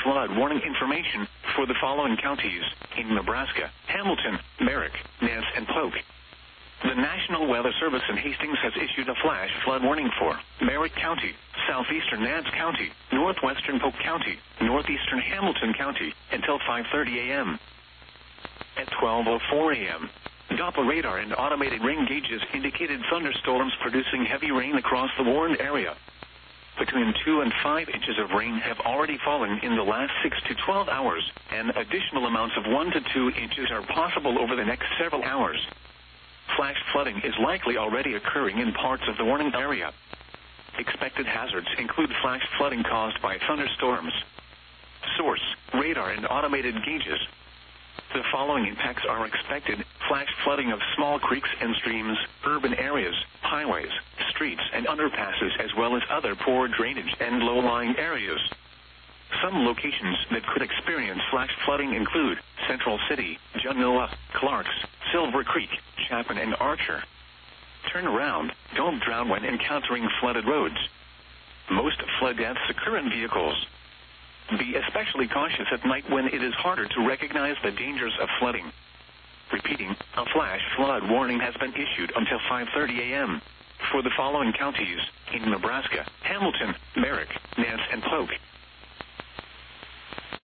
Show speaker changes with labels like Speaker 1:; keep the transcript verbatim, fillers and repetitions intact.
Speaker 1: flood warning information for the following counties in Nebraska: Hamilton, Merrick, Nance, and Polk. The National Weather Service in Hastings has issued a flash flood warning for Merrick County, southeastern Nance County, northwestern Polk County, northeastern Hamilton County until five thirty a.m. At twelve oh four a.m., Doppler radar and automated rain gauges indicated thunderstorms producing heavy rain across the warned area. Between two and five inches of rain have already fallen in the last six to twelve hours, and additional amounts of one to two inches are possible over the next several hours. Flash flooding is likely already occurring in parts of the warning area. Expected hazards include flash flooding caused by thunderstorms. Source: radar and automated gauges. The following impacts are expected: flash flooding of small creeks and streams, urban areas, highways, streets, and underpasses, as well as other poor drainage and low-lying areas. Some locations that could experience flash flooding include Central City, Genoa, Clarks, Silver Creek, Chapin, and Archer. Turn around. Don't drown when encountering flooded roads. Most flood deaths occur in vehicles. Be especially cautious at night when it is harder to recognize the dangers of flooding. Repeating, a flash flood warning has been issued until five thirty a.m. for the following counties in Nebraska: Hamilton, Merrick, Nance, and Polk.